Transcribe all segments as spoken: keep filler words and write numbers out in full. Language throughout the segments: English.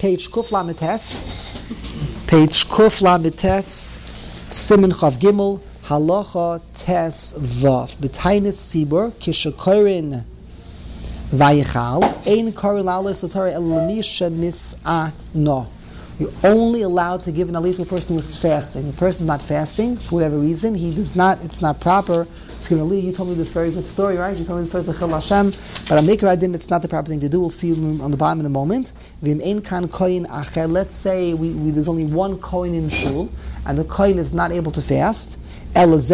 page Kuf Lamites, page Kuf Lamites, Siman Chav Gimel, Halacha Tes Vav, B'tainis Sibur, Kishakorin Vayichal, Ein Korin Lalis L'Torah El L'misha Nis'a No. You're only allowed to give an aliyah to a person who is fasting. The person is not fasting, for whatever reason, he does not, it's not proper to give an aliyah. You told me this very good story, right? You told me this story of Chil Hashem, but I'm making I didn't, it's not the proper thing to do. We'll see you on the bottom in a moment. Let's say we, we, there's only one kohen in shul, and the kohen is not able to fast, or even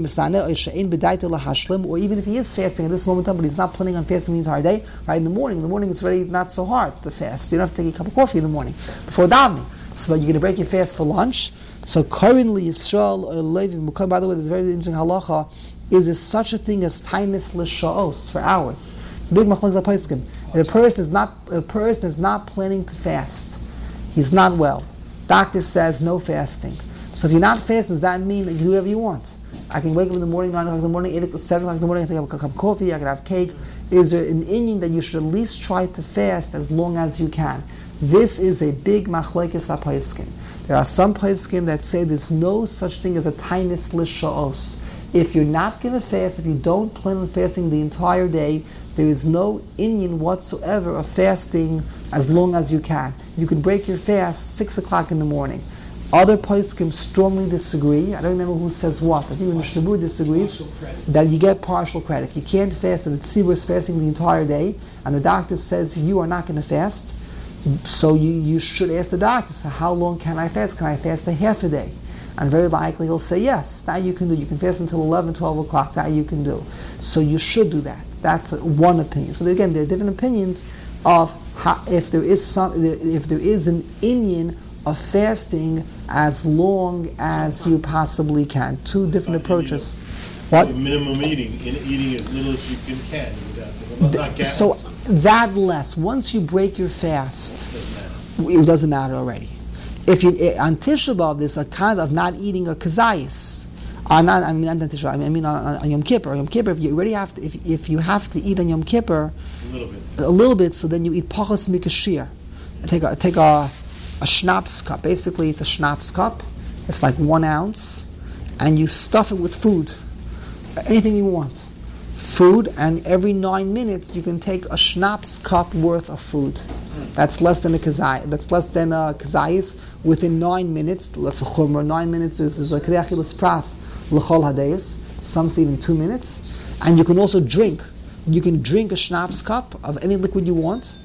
if he is fasting at this moment, but he's not planning on fasting the entire day, right? In the morning, in the morning it's really not so hard to fast. You don't have to take a cup of coffee in the morning before davening. So you're going to break your fast for lunch. So currently, Yisrael, by the way, there's a very interesting halacha, is there such a thing as tainis l'sha'os, for hours? It's a big machlokes ha'poskim. If a person is not, a person is not planning to fast, he's not well. Doctor says no fasting. So if you're not fasting, does that mean that you can do whatever you want? I can wake up in the morning, nine o'clock in the morning, eight o'clock, seven o'clock in the morning, I can have a cup of coffee, I can have cake. Is there an inyan that you should at least try to fast as long as you can? This is a big machlokes ha'poskim. There are some poskim that say there's no such thing as a tainis l'sha'os. If you're not going to fast, if you don't plan on fasting the entire day, there is no inyan whatsoever of fasting as long as you can. You can break your fast six o'clock in the morning. Other poskim strongly disagree. I don't remember who says what. I think the Mishnah Berurah disagrees that you get partial credit. If you can't fast and the tzibur is fasting the entire day, and the doctor says you are not going to fast, so you, you should ask the doctor, so how long can I fast? Can I fast a half a day? And very likely he'll say yes, that you can do. You can fast until eleven, twelve o'clock, that you can do. So you should do that. That's one opinion. So again, there are different opinions of how, if there is some, if there is an inyan of fasting as long as you possibly can. Two different approaches. What? Minimum eating, in eating as little as you can. can without, not so that less. Once you break your fast, it doesn't matter already. If you on Tisha B'av, there's a kind of not eating a kazayis. Uh, not, I mean, not on Tisha B'av, I mean on, on Yom Kippur. Yom Kippur, if you already have to, if if you have to eat on Yom Kippur, a little bit, a little bit, so then you eat pachas mikashir. Take a take a a schnapps cup. Basically, it's a schnapps cup. It's like one ounce, and you stuff it with food, anything you want. Food, and every nine minutes you can take a schnapps cup worth of food. That's less than a kazayis. That's less than a kazayis. Within nine minutes, let's say chumrah. Nine minutes is is a kreachilas pras l'chol hadayis. Some say even two minutes. And you can also drink. You can drink a schnapps cup of any liquid you want.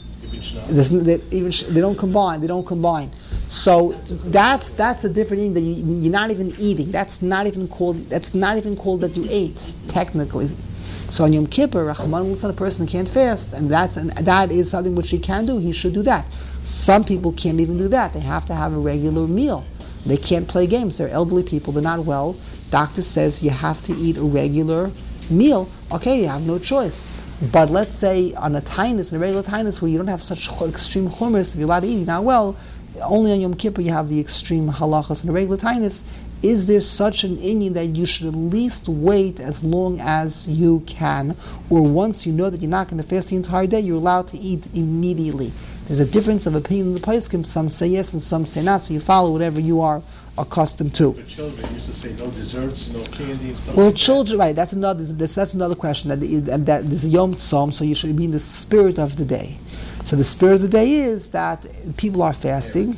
They, even they don't combine. They don't combine. So that's that's a different thing that you, you're not even eating. That's not even called. That's not even called that you ate technically. So on Yom Kippur, Rahman a person can't fast, and that's and that is something which he can do. He should do that. Some people can't even do that. They have to have a regular meal. They can't play games. They're elderly people. They're not well. Doctor says you have to eat a regular meal. Okay, you have no choice. But let's say on a tainus, in a regular tainus, where you don't have such extreme chumras, if you're allowed to eat, you're not well, only on Yom Kippur you have the extreme halachas. In a regular tainus, is there such an inyan that you should at least wait as long as you can, or once you know that you're not going to fast the entire day, you're allowed to eat immediately? There's a difference of opinion in the poskim. Some say yes and some say not, so you follow whatever you are accustomed to. For children, used to say no desserts, no candy, and stuff well, like children, that. right? That's another. That's, that's another question. That, that, that there's a Yom Tzom, so you should be in the spirit of the day. So the spirit of the day is that people are fasting.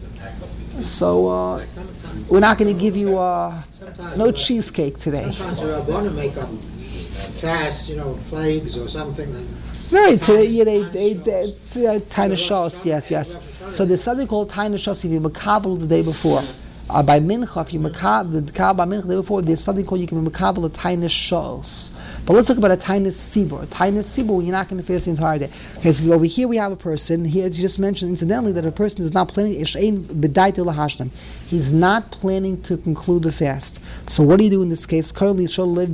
So uh, we're not going to give you uh, no cheesecake today. Sometimes the Rabbanim make up fast, you know, plagues or something. Like right, today, yeah, they they, they, they uh, Taina Shos, yes, yes. So there's something called Taina Shos if you makabel the day before. Uh, by mincha, if you makabel the by mincha the day before, there's something called you can makabel a Taina Shos. But let's talk about a tainis sibur. A tainis sibur when you're not going to fast the entire day. Okay, so over here we have a person. Here, as you just mentioned, incidentally, that a person is not planning. He's not planning to conclude the fast. So what do you do in this case? Currently, so the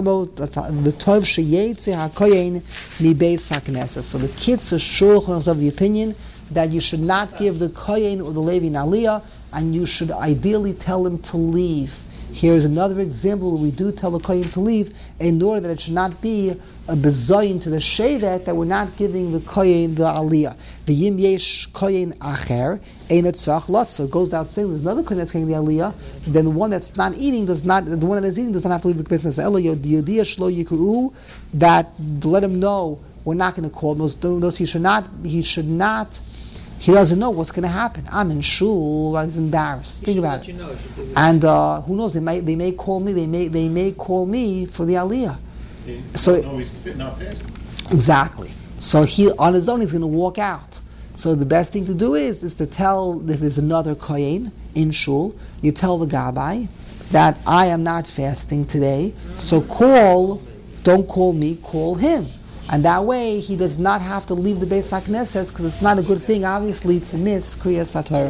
kids are shulchan of the opinion that you should not give the kohen or the levi aliyah, and you should ideally tell him to leave. Here's another example where we do tell the kohen to leave in order that it should not be a bezoyin to the shevet that we're not giving the kohen the aliyah. The yim yesh kohen acher ein etzach lot. So it goes without saying there's another kohen that's getting the aliyah. Then the one that's not eating does not. The one that is eating does not have to leave the business. Elo yodiyah shlo yikru, that let him know we're not going to call those. Those he should not. He should not. He doesn't know what's going to happen. I'm in shul. He's embarrassed. Think about it. You know, and uh, who knows? They may they may call me. They may they may call me for the aliyah. He so no, he's not fasting. Exactly. So he on his own he's going to walk out. So the best thing to do is is to tell if there's another kohen in shul. You tell the gabbai that I am not fasting today. So call. Don't call me. Call him. And that way, he does not have to leave the Beis HaKnesses because it's not a good thing, obviously, to miss Kriyas HaTorah.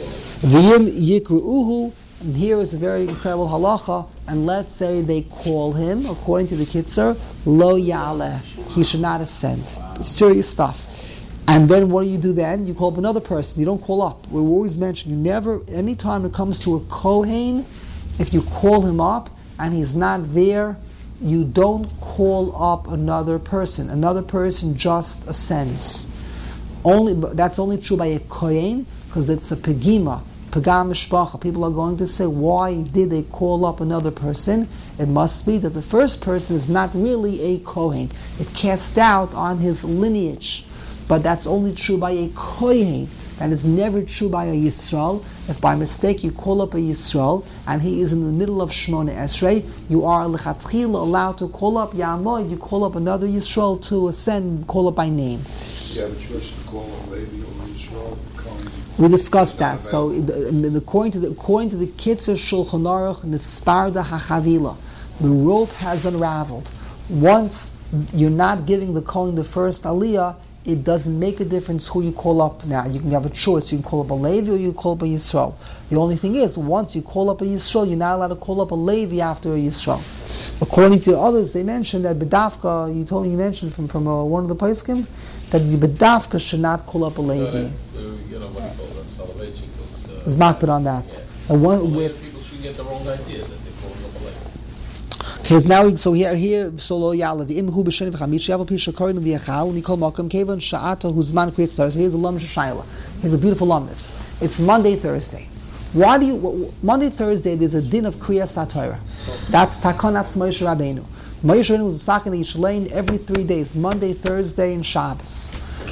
V'yim yikru'uhu, and here is a very incredible halacha, and let's say they call him, according to the Kitzur, lo ya'aleh, he should not ascend. Serious stuff. And then what do you do then? You call up another person. You don't call up. We always mention, you never, anytime it comes to a Kohen, if you call him up and he's not there, you don't call up another person. Another person just ascends. Only that's only true by a kohen because it's a pegima, pegam mishpacha. People are going to say, why did they call up another person? It must be that the first person is not really a kohen. It casts doubt on his lineage. But that's only true by a kohen. That is never true by a Yisrael. If by mistake you call up a Yisrael and he is in the middle of Shmona Esrei, you are lechatchila allowed to call up Yamoid. You call up another Yisrael to ascend, call up by name. You have a choice to call a Levi or Yisrael. We discussed that. So, according to the according to the Kitzur Shulchan Aruch, Nisparda HaChavila, the rope has unraveled. Once you're not giving the Kohen the first Aliyah, it doesn't make a difference who you call up now. You can have a choice. You can call up a Levi or you can call up a Yisrael. The only thing is, once you call up a Yisrael, you're not allowed to call up a Levi after a Yisrael. According to others, they mentioned that Bedavka, you told me you mentioned from, from uh, one of the Paiskim, that the Bedavka should not call up a Levi. No, that's, uh, you know, what do you call them, Soloveitchik was... Uh, There's makbid on that. Yeah. And one, well, with, people should get the wrong idea that they're calling up a Levi. Okay, now we, so here here so lo ya'aleh the imhu b'sheni v'chamish yavu pi shakorin v'yachal mikol makom kevan sha'ato huzman kriyas Torah. So here's the lam shayla. Here's a beautiful lumnus. It's Monday, Thursday. Why do you Monday, Thursday? There's a din of kriyas Torah. That's takonas Moshe Rabbeinu. Moshe Rabbeinu was sakin yishlein every three days, Monday, Thursday, and Shabbos.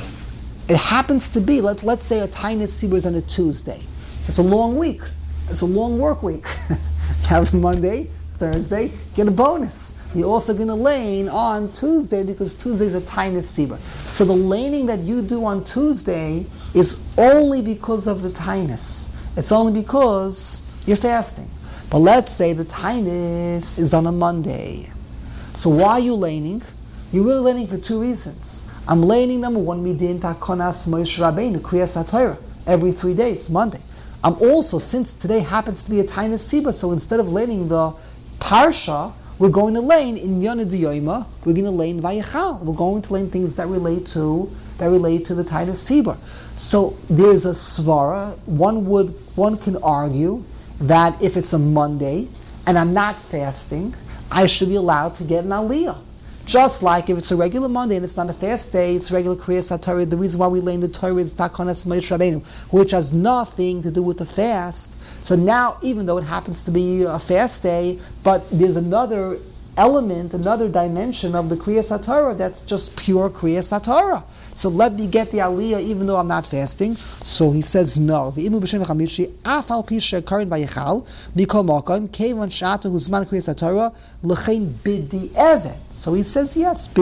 It happens to be let let's say a tiny sibur is on a Tuesday. So it's a long week. It's a long work week. You have Monday, Thursday, get a bonus. You're also going to lane on Tuesday because Tuesday is a tiny sibur. So the laning that you do on Tuesday is only because of the tinus. It's only because you're fasting. But let's say the tinus is on a Monday. So why are you laning? You're really laning for two reasons. I'm laning number one, midin takonas Moshe Rabbeinu kriyas HaTorah every three days, Monday. I'm also, since today happens to be a tinus sibur, so instead of laning the Parsha, we're going to lane in Yonah D'Yoyma, we're going to lane Vayechal. We're going to lane things that relate to that relate to the Titus Sibur. So there's a svara. One would one can argue that if it's a Monday and I'm not fasting, I should be allowed to get an aliyah. Just like if it's a regular Monday and it's not a fast day, it's regular Kriyas HaTorah. The reason why we lane the Torah is Takonas Moshe Rabbeinu, which has nothing to do with the fast. So now, even though it happens to be a fast day, but there's another element, another dimension of the Kriyas HaTorah that's just pure Kriyas HaTorah. So let me get the aliyah even though I'm not fasting. So he says no. So he says yes.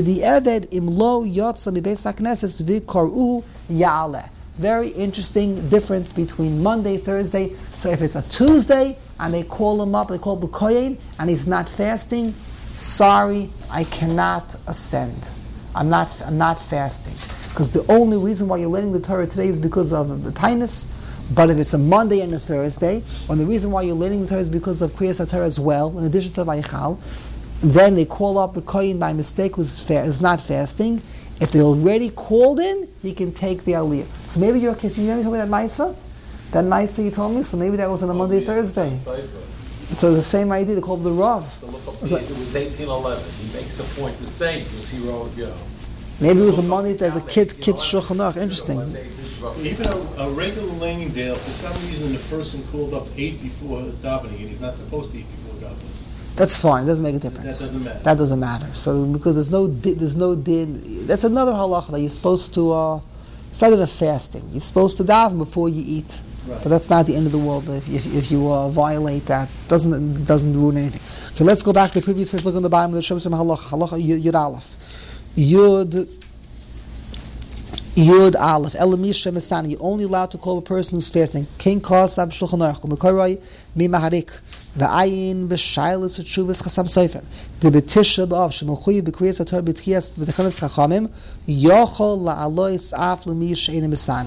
Very interesting difference between Monday, Thursday. So if it's a Tuesday and they call him up, they call the Kohen, and he's not fasting, sorry, I cannot ascend. I'm not I'm not fasting. Because the only reason why you're learning the Torah today is because of the tinus. But if it's a Monday and a Thursday, or the reason why you're learning the Torah is because of Kriyas HaTorah as well, in addition to Vayichal, then they call up the Kohen by mistake who's fa- is not fasting. If they already called in, he can take the aliyah. So maybe you're, can you remember that Maisa? That Maisa you told me? So maybe that was on a Oh, Monday, yeah, Thursday. Cipher. So the same idea, they call it the Rav. To look up It's the, like- it was eighteen eleven. He makes a point to say because he wrote, you know. Maybe it was a look up money the as a count kid, date, kid you know, Shulchan Aruch. you know, Interesting. what date is roughly. Even a, a regular Laning Dale, for some reason, the person called up eight before davening, and he's not supposed to eat before davening. That's fine. It doesn't make a difference. That doesn't matter. That doesn't matter. So because there's no di- there's no din. That's another halacha that you're supposed to. Uh, it's not in a fasting. You're supposed to daven before you eat. Right. But that's not the end of the world if if, if you uh, violate that. Doesn't doesn't ruin anything. Okay, let's go back to the previous page. Look on the bottom of the Shem halacha. Halacha Yud Yud Aleph. Yud. Yud Aleph. Elamisha Mesani. You're only allowed to call a person who's fasting. King Kosab Shulchan Aruch. Mekorai Mi Maharik. V'ayin b'shaylis u'tshuvas chasam sofer. The b'tisha b'av she'mechuyev b'kriyas haTorah b'tchiyas b'techanas chachamim yochol la'alois af l'mi she'enim b'san.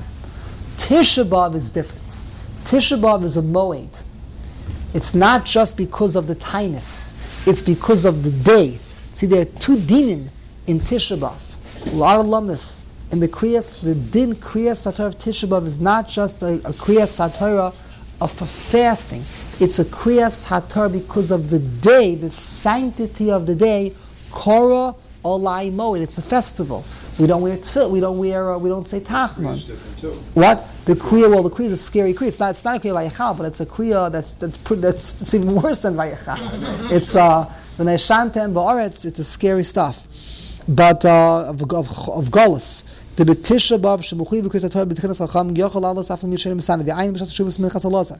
Tisha b'av is different. Tisha b'av is a moed. It's not just because of the tinus. It's because of the day. See, there are two dinim in Tisha b'av. A lot of lumnus. In the kriyas, the din kriyas haTorah of Tisha b'av is not just a, a kriyas haTorah of fasting. It's a kriyas haTorah because of the day, the sanctity of the day. Korah olai moed. It's a festival. We don't wear tefillah. We don't wear. Uh, we don't say It's tachman. different too. What the kriya? Well, the kriya is a scary kriya. It's not. It's not a kriya vayachal, but it's a kriya that's that's pr- that's it's even worse than vayachal. It's uh when I shantem ba'aretz. It's a scary stuff. But uh, of of of golus. The betisha bav shemuchi because haTorah b'tchinas chacham yochol alos afal mishenim b'san v'ayin b'shat shuvas minchas alazar.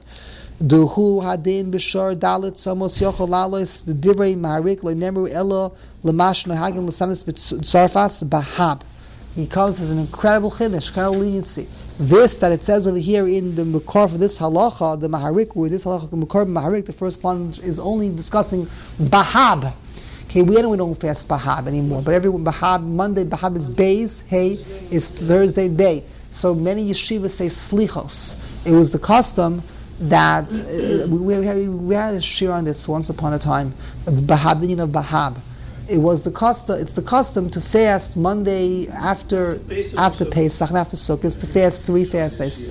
Duhu hadin b'shar dalit samos yochol alos the divrei maharik lo nemru elo lemash nehagim l'sanis b'tzarfas bahab. He comes as an incredible chiddush, kind of leniency. This that it says over here in the Makar for this halacha, the maharik, where this halacha Makar maharik, the first line is only discussing bahab. Okay, we don't, we don't fast Bahab anymore, but every Bahab, Monday, Bahab is Beis, Hey is Thursday, Day. So many yeshivas say Slichos. It was the custom that, uh, we, we, had, we had a shir on this once upon a time, the Bahab, the of Bahab. It was the custom, it's the custom to fast Monday after after Pesach and after Sukkot, to fast three fast days.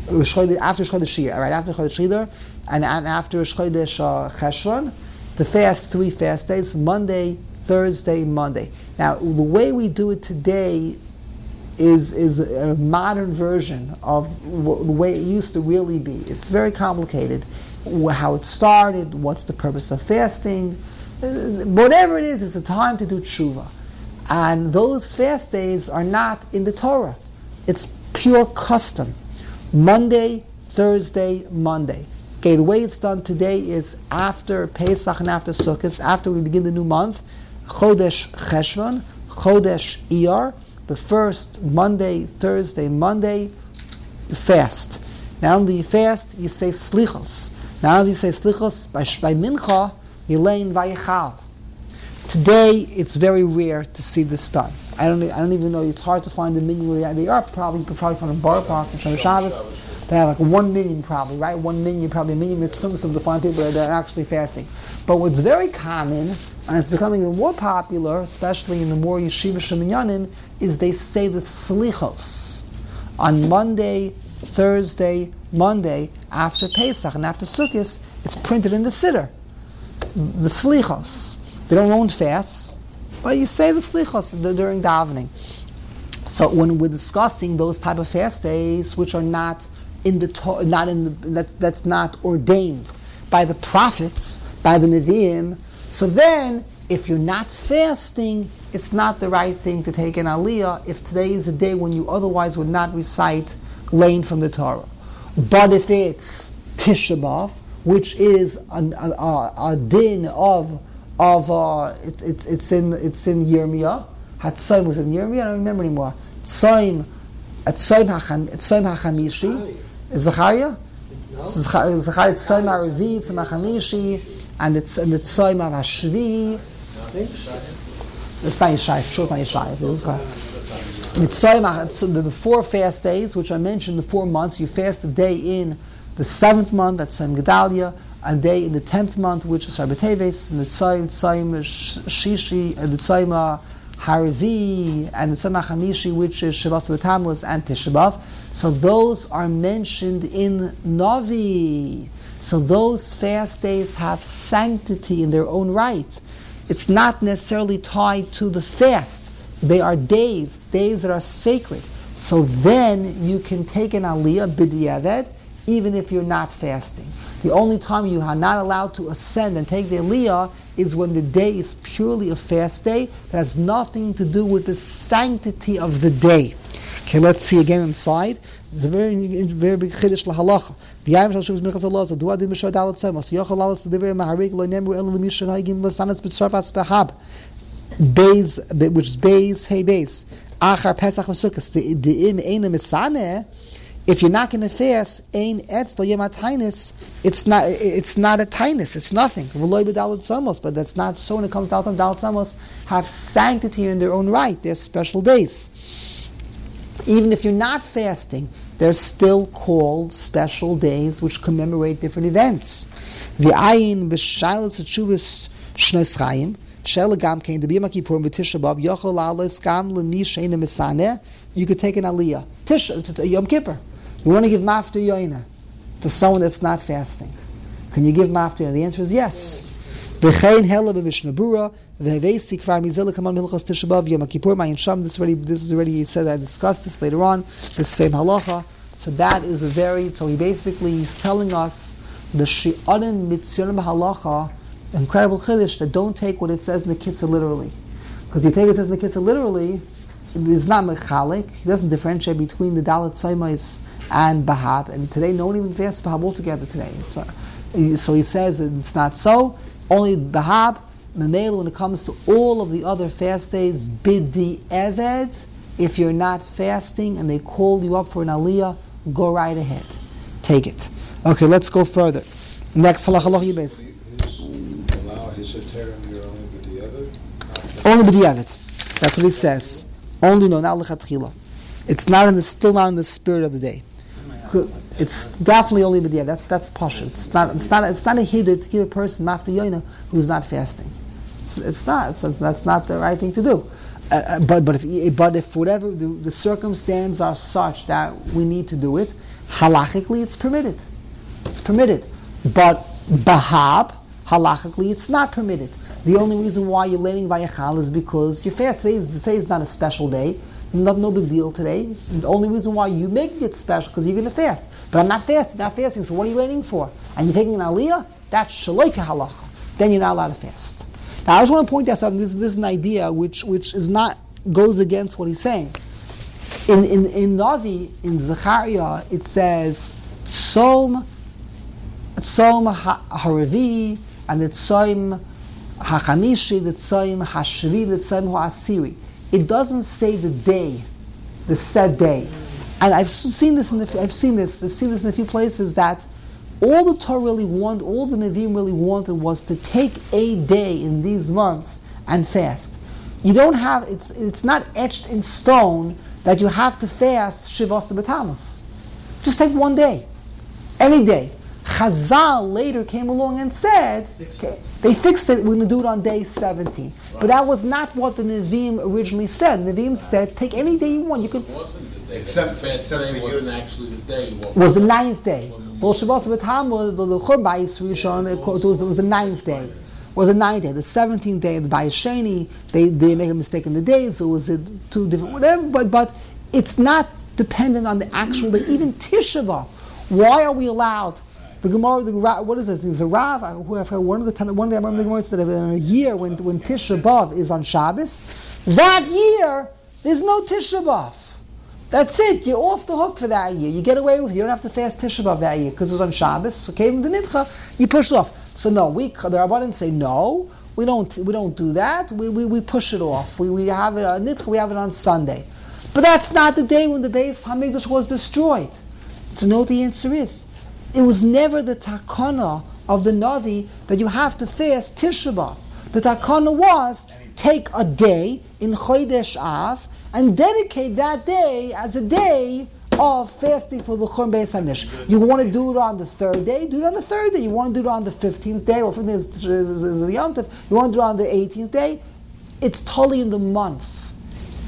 After Chodesh Shir, right, after Chodesh Shir, and, and after Chodesh uh, Cheshvan, to fast three fast days, Monday, Thursday, Monday. Now, the way we do it today is is a modern version of w- the way it used to really be. It's very complicated. Wh- How it started, what's the purpose of fasting, uh, whatever it is, it's a time to do tshuva. And those fast days are not in the Torah. It's pure custom. Monday, Thursday, Monday. Okay, the way it's done today is after Pesach and after Sukkot, after we begin the new month, Chodesh Cheshvan, Chodesh Iyar, the first Monday, Thursday, Monday, you fast. Not only you fast, you say Slichos. Not only you say Slichos, by, by Mincha, you lay in Vayichal. Today, it's very rare to see this done. I don't, I don't even know, it's hard to find the minyan where they are. Probably, you could probably find a bar park in Shem Shabbos. They have like one million probably, right? One million, probably a million mitzvahs to find people that are actually fasting. But what's very common, and it's becoming even more popular, especially in the more yeshiva sheminyanim, is they say the slichos on Monday, Thursday, Monday, after Pesach and after Sukkot. It's printed in the siddur. The slichos. They don't own fasts, but you say the slichos during davening. So when we're discussing those type of fast days, which are not in the to- not in the that's that's not ordained by the prophets, by the Nevi'im, so then if you're not fasting, it's not the right thing to take an aliyah if today is a day when you otherwise would not recite lane from the Torah. But if it's Tisha B'Av, which is a, a, a, a din of of uh, it's it's it's in it's in Yirmiyah. Hatzoim was in Yirmiyah. I don't remember anymore. Tzoim, Tzoim HaChamishi, Zechariah. No? Zechariah Tzoim HaRevi, Tzoim HaChamishi, and it's and the Tzoim HaShvi. I think so. It's not Yeshai. Sure, it's not Yeshai. Mitzvah, the four fast days, which I mentioned, the four months, you fast a day in the seventh month, that's Tzom Gedalia, a day in the tenth month, which is Shabbat Teves, and the Tzom, Tzom Shishi, and the Tzom Haravi, and the Tzom HaChamishi, which is Shavuos B'Tammuz and Tisha B'Av. So those are mentioned in Navi. So those fast days have sanctity in their own right. It's not necessarily tied to the fast. They are days, days that are sacred. So then you can take an aliyah b'diavad, even if you're not fasting. The only time you are not allowed to ascend and take the aliyah is when the day is purely a fast day that has nothing to do with the sanctity of the day. Okay, let's see again inside. It's a very, very big chiddush lahalacha. V'yayim shal shuvas minchas Allah. So duad dim b'shad alat tzemos. Yochel alas to divrei maharik lo nemru elu l'mishan haigim l'sanetz b'tzarfas b'hab. Beis, which is beis, hey beis. Achar pesach v'sukkos. The im eina misaneh. If you're not going to fast, ein etz lo yem atainis. It's not. It's not a tainus. It's nothing. V'loy b'dalat tzemos. But that's not so when it comes to dalat dalat tzemos. Have sanctity in their own right. They're special days. Even if you're not fasting, they're still called special days which commemorate different events. V'ayin b'shaylas ha'tshuvas shnos chayim shel gam kein debiyam kippurim v'tisha b'av yochol la'alos gam l'mi she'ena misaneh. You could take an aliyah. Tisha, Yom Kippur. You want to give mafter yoina to someone that's not fasting. Can you give mafter yoina? The answer is yes. V'chein hela b'mishnah bura v'hevesi kvar mizela kaman milchos tisha b'av Yom Kippur ma'yin sham. This already, this is already said. I discussed this later on. This same halacha. So that is a very. So he basically is telling us the shi'arim mitzyonim halacha, incredible chiddush that don't take what it says in the Kitzur literally, because you take what it says in the Kitzur literally, it's not mechalik. He doesn't differentiate between the dalat tzomos and bahab. And today, no one even fasts bahab altogether today. So, so he says it's not so. Only bahab, memel, when it comes to all of the other fast days, bidi eved, if you're not fasting and they call you up for an aliyah, go right ahead. Take it. Okay, let's go further. Next, halacha halacha yibes. Allow his heterim here only b'di eved? Only b'di eved. That's what he says. Only no, not lechatchila. It's not in the, still not in the spirit of the day. It's definitely only b'di eved. That's that's pashut. It's not. It's not. It's not a hiddur to give a person mafter yoina who's not fasting. It's, it's not. It's, that's not the right thing to do. Uh, but but if but if whatever the, the circumstances are such that we need to do it, halachically it's permitted. It's permitted. But bahab, halachically it's not permitted. The only reason why you're laying vayachal is because you're fast. Today is, today is not a special day. Not no big deal today. The only reason why you make it special because you're going to fast. But I'm not fasting. Not fasting. So what are you waiting for? And you're taking an aliyah? That's shaloika halacha. Then you're not allowed to fast. Now I just want to point out something. This, this is an idea which which is not goes against what he's saying. In in in Navi, in Zechariah, it says Tzom Tzom Haravi and the Tzom Hachamishi, the Tzom Hashvi, the Tzom Ha'asiri. It doesn't say the day, the set day. And I've seen this in the, I've seen this I've seen this in a few places that all the Torah really wanted, all the Nevi'im really wanted was to take a day in these months and fast. You don't have, it's it's not etched in stone that you have to fast Shivas B'Tammuz. Just take one day, any day. Chazal later came along and said, okay, they fixed it, we're going to do it on day seventeen. Right. But that was not what the Nevi'im originally said. The Nevi'im said, take any day you want. You can. It wasn't the day. Except the fast day wasn't actually the day. It was the ninth day. Well, Shabbos B'Tammuz, the Chur Bayis Rishon, it was, it was the ninth day. It was the ninth day. The seventeenth day, the Bayis Sheni, they they make a mistake in the days, so it was two different, whatever. But but it's not dependent on the actual day. Even Tisha B'Av. Why are we allowed? The Gemara, the what is it? It's a Rav. Who have one of the time, one day I remember the Gemara said in a year when when Tisha B'Av is on Shabbos, that year there's no Tisha B'Av. That's it. You're off the hook for that year. You get away with it. You don't have to fast Tisha B'Av that year because it was on Shabbos. Okay, in the Nidcha, you push it off. So no, we the Rabbanan say no. We don't. We don't do that. We we, we push it off. We we have it on Nidcha. We have it on Sunday. But that's not the day when the Beis Hamikdash was destroyed. So no, the answer is. It was never the takana of the Navi that you have to fast Tisha B'Av. The takana was take a day in Chodesh Av and dedicate that day as a day of fasting for the Churban Beis Hamish. You want to do it on the third day, do it on the third day. You want to do it on the fifteenth day, or fifteenth is, is, is the Yom Tov. You want to do it on the eighteenth day. It's totally in the month.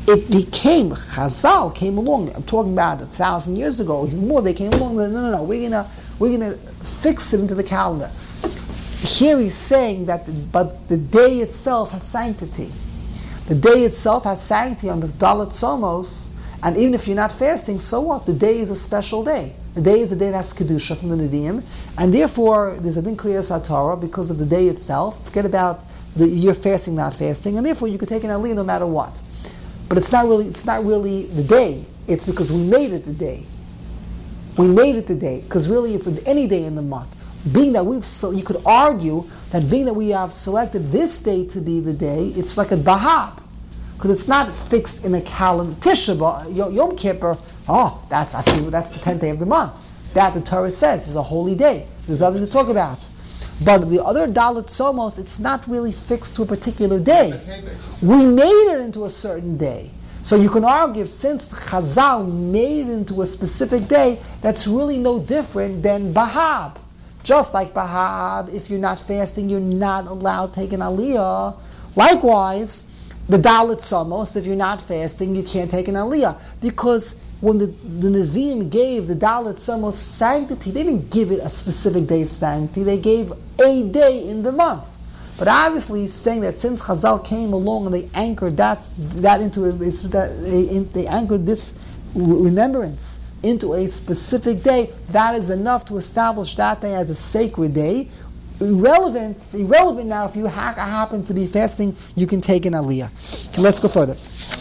it became, Chazal came along, I'm talking about a thousand years ago, even more, they came along, no, no, no, we're gonna, we're gonna fix it into the calendar. Here he's saying that, the, but the day itself has sanctity. The day itself has sanctity on the Dalet Somos, and even if you're not fasting, so what? The day is a special day. The day is the day that has Kedusha from the Nevi'im, and therefore there's a din Kriyas HaTorah because of the day itself. Forget about the you're fasting, not fasting, and therefore you could take an aliyah no matter what. But it's not really it's not really the day. It's because we made it the day. We made it the day because really it's any day in the month. Being that we've, you could argue that being that we have selected this day to be the day, it's like a bahab. Because it's not fixed in a calendar. Tisha B'Av, Yom Kippur, oh, that's I see, that's the tenth day of the month. That the Torah says is a holy day. There's nothing to talk about. But the other Dalet Somos, it's not really fixed to a particular day. We made it into a certain day. So you can argue, since Chazal made it into a specific day, that's really no different than Bahab. Just like Bahab, if you're not fasting, you're not allowed to take an aliyah. Likewise, the Dalet Somos, if you're not fasting, you can't take an aliyah. Because when the, the Nevi'im gave the Dalet Somos sanctity, they didn't give it a specific day's sanctity, they gave a day in the month. But obviously he's saying that since Chazal came along and they anchored that, that into a, that they anchored this remembrance into a specific day, that is enough to establish that day as a sacred day. Irrelevant, irrelevant now if you ha- happen to be fasting, you can take an aliyah. Okay, let's go further.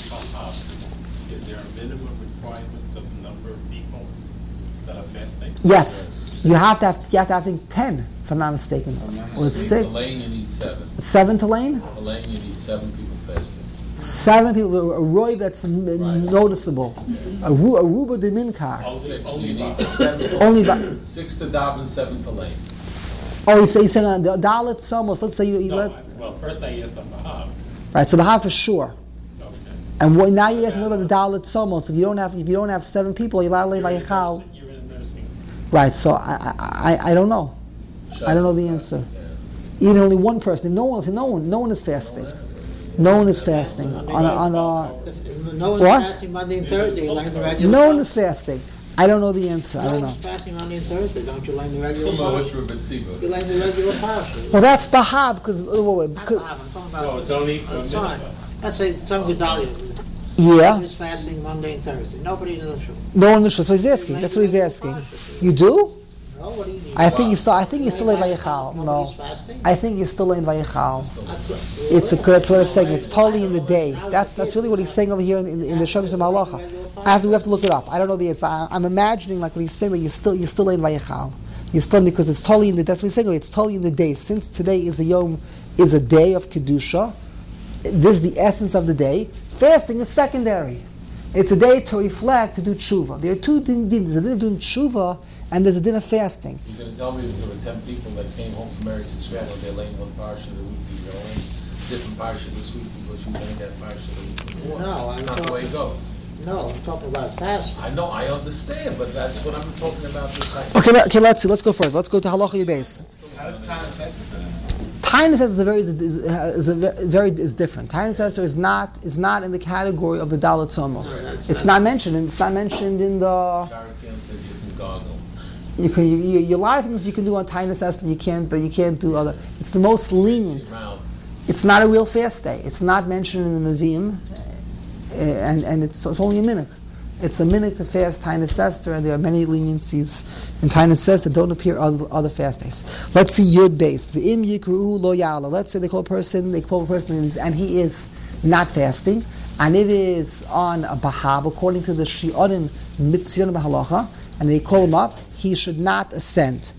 Is there a minimum requirement of the number of people that are fasting? Yes, you have to have you have to have I think ten, if I'm not mistaken, or six. The lane you need seven. Seven to lane. The lane you need seven people fasting. Seven people, a roy that's m- Right. noticeable, a, ru- a ruba de minkar. Six. You need seven. Only ba- Six to daven, seven to lane. Oh, he's saying on the Dalet Somos. Let's say you, you No, let, I- well, first I asked on Bahab. right. So the half for sure. Okay. And what, now you ask me about the Dalet Somos. If you don't have if you don't have seven people, you're allowed to You're in vayichal. nursing- You're in nursing. Right. So I, I I don't know. I don't know the answer. Even only one person. No one. No one. No one is fasting. No one is fasting on a, on a, If, if no one's What? fasting Monday and Thursday, you learn the regular no one parsha. is fasting. I don't know the answer. I No don't know. one's fasting Monday and Thursday, don't you learn the regular Come on, parsha? Ruben Siva. You learn the regular parsha. Well, that's Bahab because Not because Bahab, I'm talking about... Well, it's only for a That's fine. minute. Let's say some Gedalia yeah. is fasting Monday and Thursday. Nobody knows. No one is sure. So he's asking. That's what he's asking. You do? No, what do you need? I think you still. I think you still in Vayichal. No, Nobody's fasting? I think you're still in Vayichal. That's what- It's a, that's what it's saying. It's totally in the day. That's that's really what he's saying over here in, in, in the Shogis of Halacha. After we have to look it up. I don't know the answer. I- I'm imagining like what he's saying that you're still you're still in Vayichal. You're still because it's totally in the. That's what he's saying. It's totally in the day. Since today is a yom, is a day of kedusha. This is the essence of the day. Fasting is secondary. It's a day to reflect, to do tshuva. There are two things. There's a din of doing tshuva, and there's a din of fasting. You're going to tell me that there were ten people that came home from Eretz Yisrael and they lay one parsha the week before, going different parsha this week because you learned that parsha the week before. No, I'm It's not the way it goes. No, I'm talking about fasting. I know, I understand, but that's what I'm talking about this second. Okay, let- okay. Let's see. Let's go first. Let's go to halacha yibes. How does time assessment for that? Tainus is a very is, is a very is different. Tainus Esther is not is not in the category of the Dalet Somos. It's not mentioned. It's not mentioned in the. Sharon Tzion says you can goggle. You can you, you, you, a lot of things you can do on Tainus Esther. You can't, but you can't do other. It's the most lenient. Round. It's not a real fast day. It's not mentioned in the Nevi'im, uh, and and it's, it's only a minute. It's a minute to fast Tainus Esther, and there are many leniencies in Tainus Esther that don't appear on other fast days. Let's see Yud Beis. V'im yikruhu lo ya'ala. Let's say they call a person, they call a person, and he is not fasting, and it is on a bahab according to the Shi'onim Mitzyon B'Halacha, and they call him up. He should not ascend.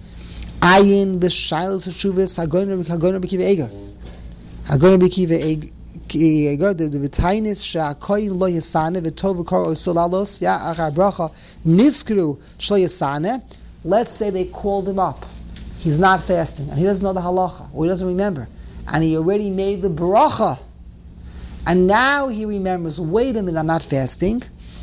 Ayin b'shaylos ha'shuvis hagoyin hagoyin b'kiva eger. Hagoyin b'kiva eger. The v'tainis she'akoyin lo yasane v'tov v'kor osolalos v'ya'achar bracha niskru shlo yasane. Let's say they called him up. He's not fasting, and he doesn't know the halacha, or he doesn't remember, and he already made the bracha, and now he remembers. Wait a minute, I'm not fasting.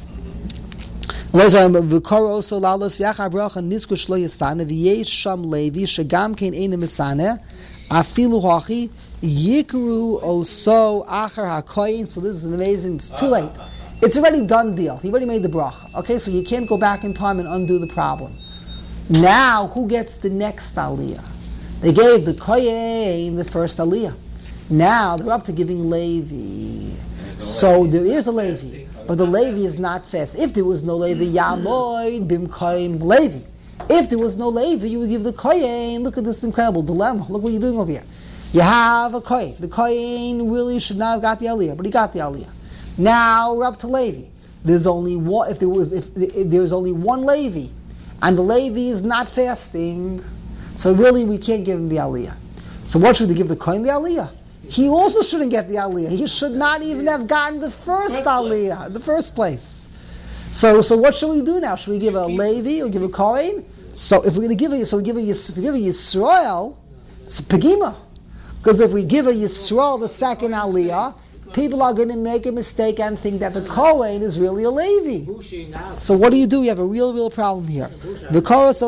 V'kor osolalos v'ya'achar bracha niskru shlo yasane v'yesh sham levi shegam kein eina misane afilu hachi. Yikru oso achar hakoyin. So this is an amazing. It's too late. It's already done deal. He already made the bracha. Okay, so you can't go back in time and undo the problem. Now, who gets the next aliyah? They gave the kohen the first aliyah. Now they're up to giving Levi. So there is a Levi, but the Levi is not fast. If there was no Levi, Yamoid bimkaim Levi. If there was no Levi, you would give the kohen. Look at this incredible dilemma. Look what you're doing over here. You have a kohen. The kohen really should not have got the aliyah, but he got the aliyah. Now we're up to Levi. There's only one. If there was, if, if there's only one Levi, and the Levi is not fasting, so really we can't give him the aliyah. So what should we give the kohen the aliyah? He also shouldn't get the aliyah. He should not even have gotten the first aliyah, the first place. So, so what should we do now? Should we give a Levi or give a kohen? So if we're going to give a, so we give a, if we give a Yisrael, it's a pegima. Because if we give a Yisrael the second aliyah, people are going to make a mistake and think that the Kohen is really a Levi. So what do you do? You have a real, real problem here. In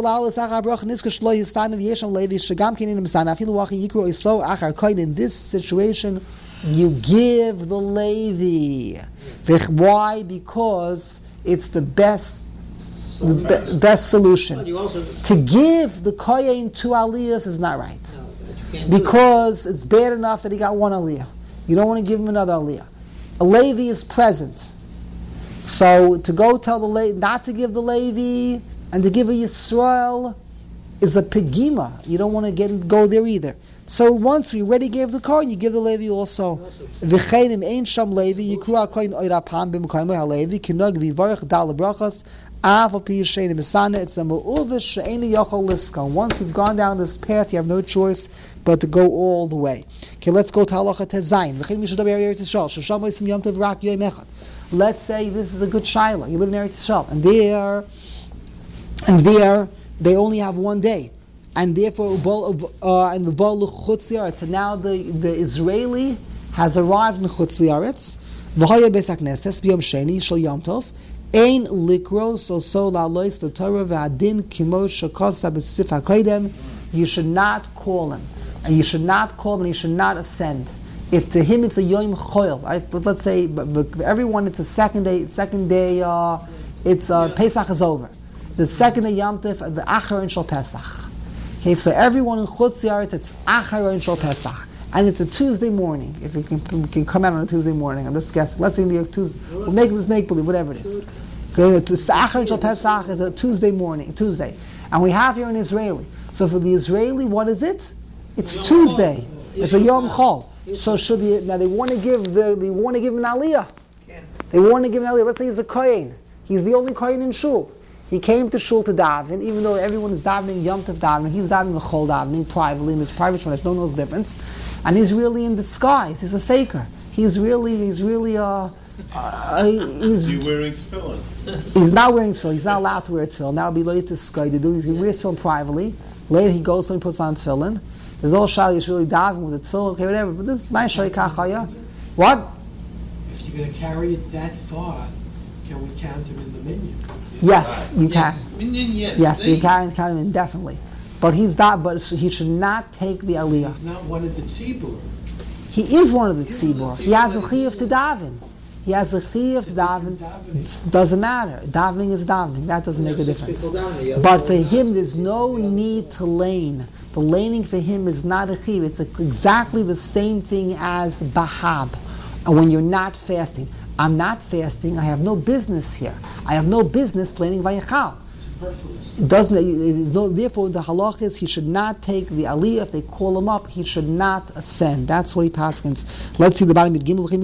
this situation, you give the Levi. Why? Because it's the best, the be- best solution. To give the Kohen two aliyahs is not right. Because it's bad enough that he got one aliyah. You don't want to give him another aliyah. A Levi is present. So to go tell the Levi, not to give the Levi and to give a Yisrael is a pegima. You don't want to get go there either. So once we already gave the Kohen, you give the Levi also. V'cheinim ein sham Levi yikru ha-Kohen oira pam b'mekayim ha-Levi kinog v'yivarech dal brachas av pi yishein misana. It's a me'uvish she'eni yochol liska. Once you've gone down this path, you have no choice but to go all the way. Okay, let's go to halacha tezayin. Let's say this is a good shaila. You live in Eretz Yisrael, and there, and there they only have one day, and therefore uh, and the bal chutz liaretz. So now the the Israeli has arrived in chutz liaretz. V'haya beis hakneses b'yom sheni shel yom tov. Ein likro so so la'lois the Torah v'adin kimo shekosa b'sif hakoydem. You should not call him. And you should not call him, and he should not ascend. If to him it's a yom choil, right? Let's say, but, but everyone it's a second day. Second day, uh, it's uh, Pesach is over. The second day Yom Tov, the Acharon Shal Pesach. Okay, so everyone in Chutz Yaretz, it's Acharon Shal Pesach, and it's a Tuesday morning. If it can, it can come out on a Tuesday morning, I'm just guessing. Let's say it'll be a Tuesday. We'll make it make believe, whatever it is. Okay, Acharon Shal Pesach is a Tuesday morning, Tuesday, and we have here an Israeli. So for the Israeli, what is it? It's Yom Tuesday. Chol. It's a Yom Chol. So should the, now they want to give the they want to give an aliyah. They want to give an aliyah. Let's say he's a kohen. He's the only kohen in shul. He came to shul to daven, even though everyone is davening Yom Tov davening. He's davening the chol davening privately in his private shul. No one knows the difference. And he's really in disguise. He's a faker. He's really he's really uh, uh he's. Is he wearing tefillin? He's not wearing tefillin. He's not allowed to wear tefillin. Now be loyal to sky to do. He wears tefillin privately. Later he goes and he puts on tefillin. There's all shali is really davening with the tefillin, okay, whatever. But this is my shali kachaya. What? If you're going to carry it that far, can we count him in the minion? Yes, you Yes. can. Minion, yes. Yes, They- you can count him indefinitely. But he's not. But he should not take the aliyah. He's not one of the tzibur. He is one of the tzibur. He has a chiyuv to daven. He has a chiyuv to daven. It doesn't matter. Davening is davening. That doesn't make a difference. But for him, there's no need to lane. The laning for him is not a chiyuv. It's a, exactly the same thing as bahab. And when you're not fasting, I'm not fasting. I have no business here. I have no business laning vayachal. Superfluous. It doesn't. It is no, therefore, the halach is he should not take the aliyah. If they call him up, he should not ascend. That's what he paskins. Let's see the bottom.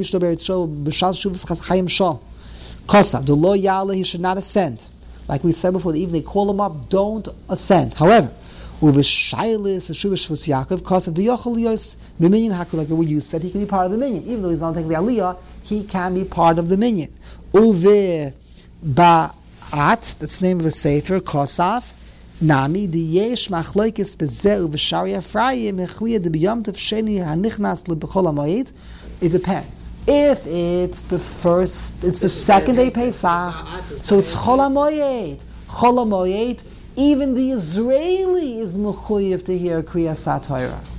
Kosav the lo yala. He should not ascend. Like we said before, even they call him up, don't ascend. However, with shaylis shuvish v's Yaakov, kosav the yochel the minion hakul. Like what you said, he can be part of the minion, even though he's not taking the aliyah. He can be part of the minion. Uve ba. At, that's the name of a sefer, Kosav, Nami, the Yesh Machloikis Bezeu V'Shari Afrayim Echuyah de B'Yom Tov Sheni HaNichnas L'Bechol HaMoed. It depends. If it's the first, it's the second day Pesach, so it's Chol HaMoed. Chol HaMoed, even the Israeli is mechuyev to hear Kriyas HaTorah.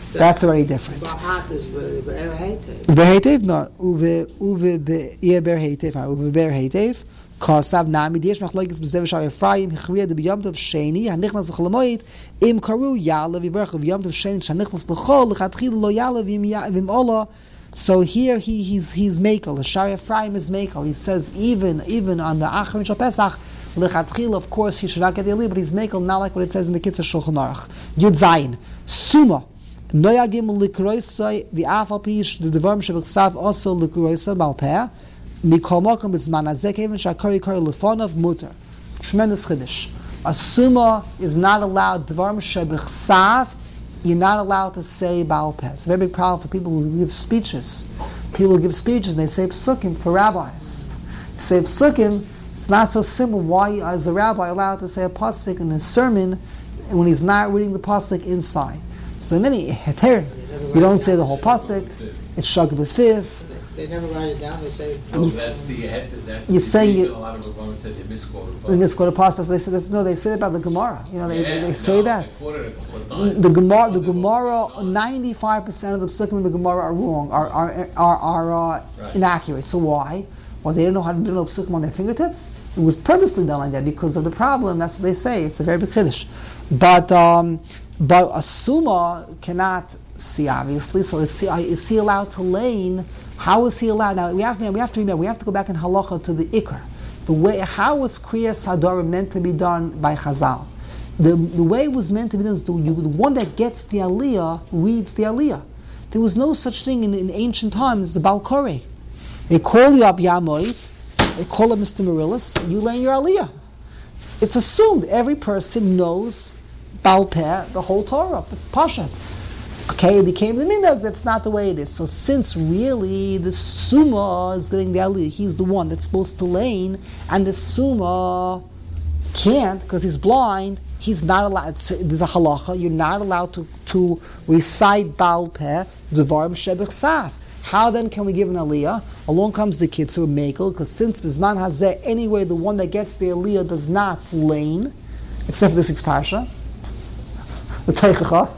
That's already different. Ba'at is be'er heitev. Be'er no. Uve uve be'er be'er heitev. Uve be'er heitev. Kasav nami diyesh machlokes b'zev shar Ephraim hechriya de b'yom tov sheni hanichnas l'cholamoyit im karu yalav yivarch b'yom tov sheni shanichnas l'chol l'chatchil lo yalav v'im ola. So here he he's he's makel. Shar Ephraim is makel. He says even even on the Achron Shal Pesach l'chatchil, of course he should not get the aliyah, but he's makel, not like what it says in the Kitzur Shulchan Aruch. Yud Zayin Suma. Noyagim likroisai the afalpish the devarm shebechsav also likroisai balpeh mikomokum b'zman hazeh even shakari kari lefonov muter. Tremendous chiddush. A suma is not allowed devarm shebechsav. You're not allowed to say balpeh. It's a very big problem for people who give speeches. People who give speeches and they say psukim for rabbis. To say psukim, it's not so simple. Why is a rabbi allowed to say a pasuk in his sermon when he's not reading the pasuk inside? So in many heterim, you don't say the whole pasuk. It's shag b'fif. They never write it down. They say. No, that's the head. That's You're the saying reason it- a lot of Rabbis said they misquoted. In this quote of pasuk, they say this, no. They say about the Gemara. You know, they, Yeah, they say no, that. I quoted it a couple of times. The Gemara, the Quoted it Gemara, multiple times. ninety-five percent of the psukim in the Gemara are wrong, are are are, are uh, Right. inaccurate. So why? Well, they didn't know how to do the psukim on their fingertips. It was purposely done like that because of the problem. That's what they say. It's a very big chiddush. But um, but a suma cannot see obviously. So is he, is he allowed to lane? How is he allowed? Now we have to we have to remember we have to go back in halacha to the ikar. The way how was kriyas hadara meant to be done by Chazal? The the way it was meant to be done is the, you, the one that gets the aliyah reads the aliyah. There was no such thing in, in ancient times as the Baal Koreh. They call you up Yamoit, they call up Mister Marillis, you lay your aliyah. It's assumed every person knows Baal Peh, the whole Torah. It's Pashat. Okay, it became the minhag. That's not the way it is. So since really the Summa is getting the aliyah, he's the one that's supposed to lane, and the Summa can't because he's blind. He's not allowed. There's a halacha. You're not allowed to, to recite Baal Peh Devarim Shebechsav. How then can we give an aliyah? Along comes the kitzur mekel, because since Bizman Hazeh, anyway, the one that gets the aliyah does not lane, except for the sixth parsha, the Teichacha,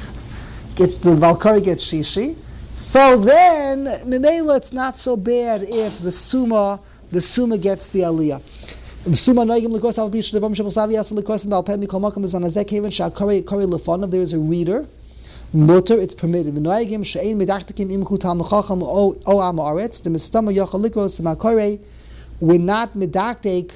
gets the Valkari gets shishi. So then, Mimela, it's not so bad if the Summa, the Summa gets the aliyah. The Summa noigim l'kros al bish devam sheb'sav yasu l'kros and balpeh mikol makom Bizman Hazeh keven sha'kari kari lefonav. There is a reader. Mutter, it's permitted. V'noegim she'ein medachtikim imchu tal mechacham o am haaretz. The mistama yachal likros ma'korei. We're not medachtik.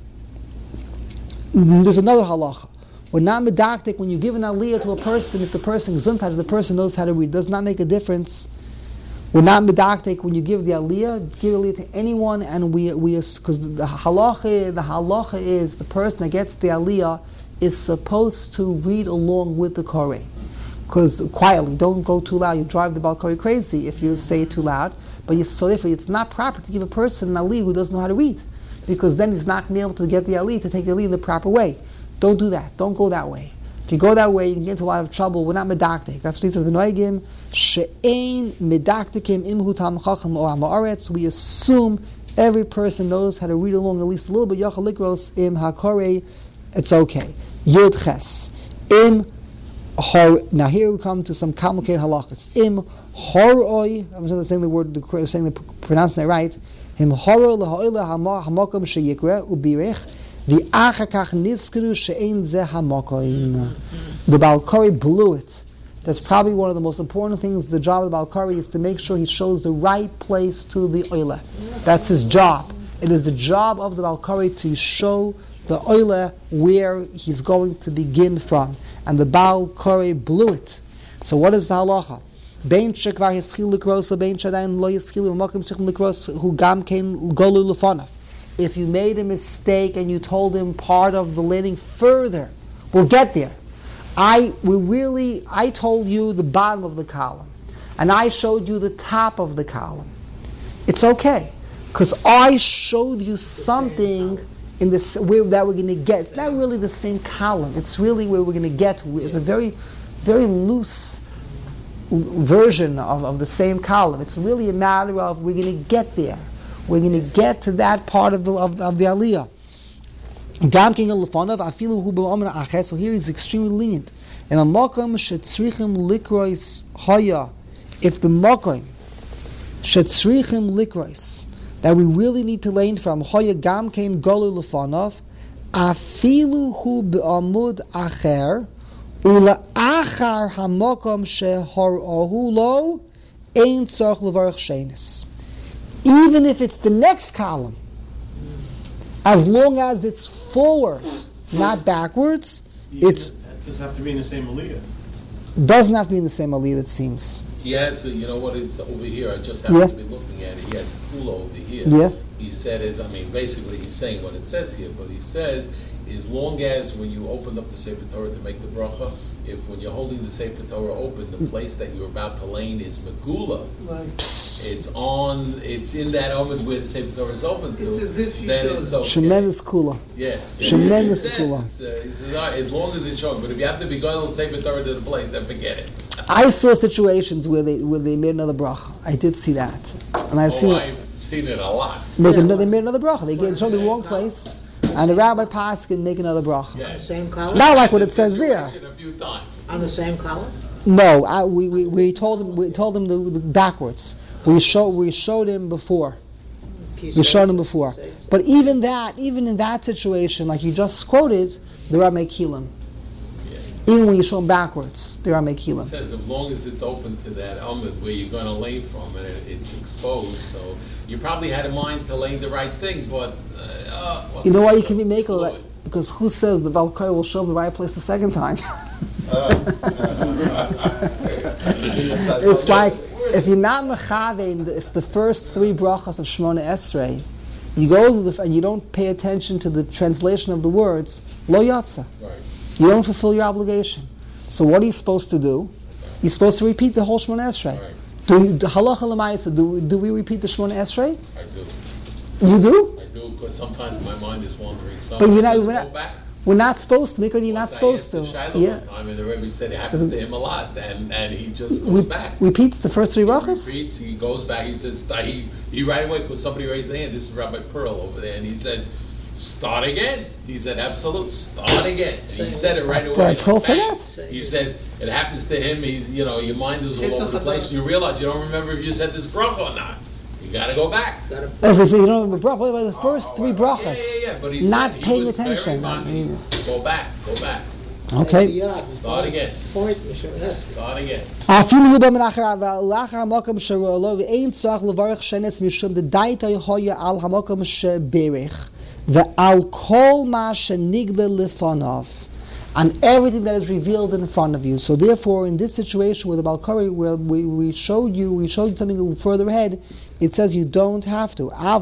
There's another halacha. We're not medachtik when you give an aliyah to a person. If the person gesundheit, if the person knows how to read, it does not make a difference. We're not medachtik when you give the aliyah. Give aliyah to anyone, and we we because the halacha the halacha is the person that gets the aliyah is supposed to read along with the korei. Because quietly, don't go too loud. You drive the Baal Koreh crazy if you say it too loud. But it's, so therefore, it's not proper to give a person an ali who doesn't know how to read, because then he's not going to be able to get the ali to take the ali in the proper way. Don't do that. Don't go that way. If you go that way, you can get into a lot of trouble. We're not medaktik. That's what he says. B'noegim she'ein medaktikim imhu tam chacham o ha'aretz. We assume every person knows how to read along at least a little bit. Yachal likros im hakorei. It's okay. Yud ches im. Hor, now here we come to some complicated halachas. Im horoi, I'm saying the word, the, saying the pronouncing it right. Im horoi lehoile hamakom sheyikre ubirich the achakach niskru she'ein ze hamakom. The Baal Koreh blew it. That's probably one of the most important things. The job of the Baal Koreh is to make sure he shows the right place to the oile. That's his job. It is the job of the Baal Koreh to show the oile where he's going to begin from, and the Baal Koreh blew it. So what is the halacha? Bein shekvar hischil likros, bein shadayin lo yischil u'makim shechem likros hu gam kein golu lefonav. If you made a mistake and you told him part of the learning further, we'll get there. I we really I told you the bottom of the column, and I showed you the top of the column. It's okay, because I showed you something in this where that we're going to get. It's not really the same column. It's really where we're going to get. It's a very, very loose version of, of the same column. It's really a matter of we're going to get there. We're going to get to that part of the of, of the aliyah. Gam king lefonav afilu hu be'amna acher. So here he's extremely lenient. And a makom shetzrichim likrois haya. If the makom shetzrichim likrois that we really need to learn from haya gam king golu lefonav afilu hu be'amud acher ula achar hamakom sheharahu lo ein tzarich levarach shenis. Even if it's the next column, as long as it's forward, not backwards, it's It doesn't have to be in the same aliyah. doesn't have to be in the same aliyah, it seems. He has, a, you know what, it's over here, I just Yeah. happen to be looking at it, he has a kula over here. Yeah. He said, is, I mean, basically he's saying what it says here, but he says, as long as when you opened up the Sefer Torah to make the bracha, if when you're holding the Sefer Torah open, the place that you're about to lane is Megula, it's on, it's in that omen where the Sefer Torah is open to. It's as if you then showed it's it. okay. Tremendous kula. Yeah. Tremendous He says kula. it's, uh, he says, "Ah, as long as it's showing, but if you have to be going to Sefer Torah to the place, then forget it. I saw situations where they where they made another bracha. I did see that, and I've Oh, seen I've seen it a lot. make another, they made another bracha. They gave showed the wrong place, and the rabbi passed and make another bracha. Yeah. The same column? Not like what it says there. A few times. On the same column? No, I, we, we we told him we told him the, the backwards. We showed we showed him before. We showed him before. But even that, even in that situation, like you just quoted, the rabbi kilim. Yeah. Even when you show him backwards, the rabbi kilim. It says as long as it's open to that Amud where you're going to lane from and it, it's exposed, so you probably had in mind to lane the right thing, but uh, uh, well, You know why you can be making fluid. that? Because who says the Valkyrie will show him the right place the second time? It's like if you're not mechavein, if the first three brachas of Shemona Esrei, you go to the and you don't pay attention to the translation of the words, lo yatsa. Right. You don't fulfill your obligation. So what are you supposed to do? You're supposed to repeat the whole Shemona Esrei. Right. Do you, the halacha l'mayisa? Do do we repeat the Shemona Esrei? I do. You do? I do because sometimes my mind is wandering. So But you're not- I we're go not- back. We're not supposed to. Because you're not Once I supposed asked to. the Shiloh Yeah. one time, and the Rebbe said it happens to him a lot, and, and he just goes Re- back. repeats the first three He brachas. repeats, he goes back, he says, he, he right away, because somebody raised their hand, this is Rabbi Pearl over there, and he said, start again. He said, absolute, start again. And he said it right away. Rabbi Pearl said Bang. that? He says, it happens to him, he's, you know, your mind is all over the place, you realize you don't remember if you said this bracha or not. You gotta go back. Gotta- As if you don't remember brachas. What about the first three Yeah, brachas? yeah, yeah, but he Not said, he paying was attention. very mindful. Go back, go back, Okay. Yeah, the start again, Point, Mister Yes. start again. אפילו הוא בא מן אחריו, ולאחר המקום שראה לו, ואין צורך לברך שנץ משום דדייתו יחויה על המקום שברך, ועל כל מה שנגלה לפניו, on everything that is revealed in front of you. So therefore, in this situation with the Balkari, where we, we showed you, we showed you something further ahead, it says you don't have to. But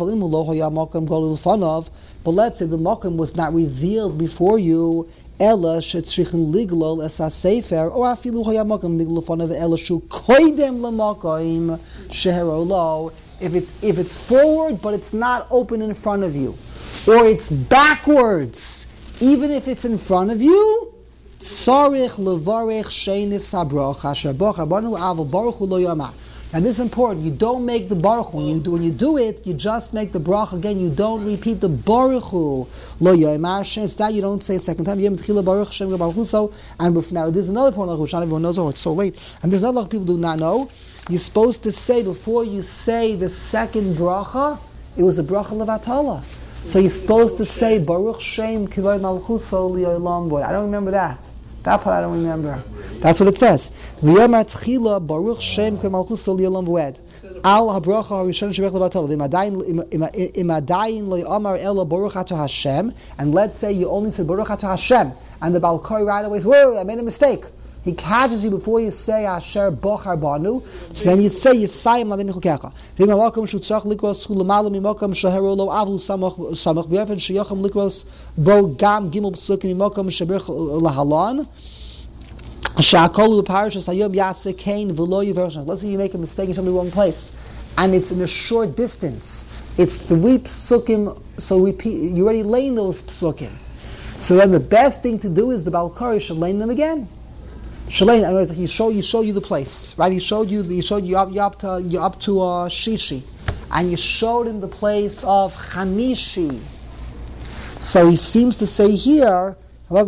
let's say the Mokum was not revealed before you, Ella shetzrichen liglol es sefer, or afilu hoya mokum liglol fanav ella shu koidem lemokim sheherolo. If it if it's forward but it's not open in front of you, or it's backwards, even if it's in front of you, tzarich levarech shenis habrocha shabocha banu aval baruch hu lo yama. And this is important. You don't make the baruch hu. When you do, when you do it, you just make the baruch again. You don't repeat the baruch hu. Lo yomar shens. That you don't say a second time. Yom tchila baruch Shem baruch hu. So, and bef- now there's another point. Not everyone knows. Oh, it's so late. And there's another people do not know. You're supposed to say before you say the second bracha. It was a bracha levatala. So you're supposed to say baruch Shem kivod malchuso li'olam void. I don't remember that. That part I don't remember. That's what it says. V'yomar tchila baruch Shem kivod malchuso li'olam void. Al habracha harishon shebech levatala. Im adayin lo yomar ela baruch ato Hashem. And let's say you only said baruch ato Hashem, and the Balkari right away says, wait, wait, I made a mistake. He catches you before you say Asher Bochar Banu. So then you say Yisayim Lavin Chukecha. V'im halakom shutzach likros chulamalo mimokom shehero lo avlu samach samach b'efen sheyochem likros bo gam gimel psukim mimokom sheberch lahalon. She'akolu b'parashas hayom yaseh kain v'lo yiverosh. Let's say you make a mistake and show the wrong place, and it's in a short distance. It's three psukim. So repeat. You already lane those psukim. So then the best thing to do is the Balkari should lane them again. Shalein, in other words, he showed you show you the place, right? He showed you he showed you up you up to you up to uh, Shishi, and you showed him the place of Chamishi. So he seems to say here, lo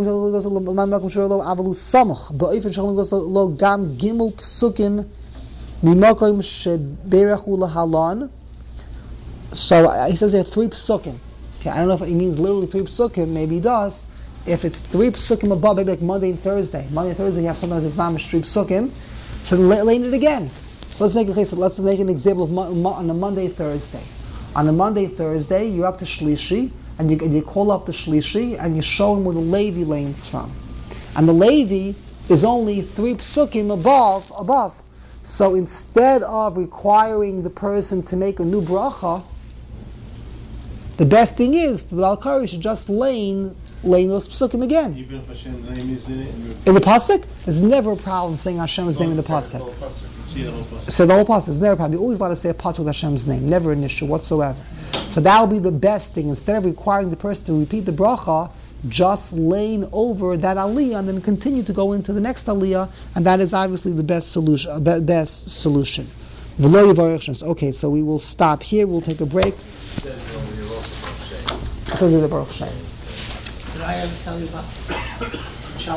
gam gimel psukim mimakom sheberechu lahalon. So uh, he says there are three psukim. Okay, I don't know if he means literally three psukim. Maybe he does. If it's three psukim above, maybe like Monday and Thursday. Monday and Thursday you have sometimes it's mamish three psukim. So lane it again. So let's make a case. Let's make an example of mo- mo- on a Monday Thursday. On a Monday Thursday you're up to Shlishi and you, and you call up the Shlishi and you show him where the Levi lane's from, and the Levi is only three psukim above above. So instead of requiring the person to make a new bracha, the best thing is the Baal Kari should just lane lane those psukim again. Even if Hashem's name is in it? And you're- In the pasuk, there's never a problem saying Hashem's name in the pasuk. See the whole pasuk. So the whole pasuk is never a problem. You're always allowed to say a pasuk with Hashem's name, never an issue whatsoever. So that will be the best thing. Instead of requiring the person to repeat the bracha, just lane over that aliyah and then continue to go into the next aliyah, and that is obviously the best solution. Uh, be- best solution. V'lo yivarech Hashem. Okay, so we will stop here. We'll take a break. It says over here also about shame. So the Baruch Shem. Did I ever tell you about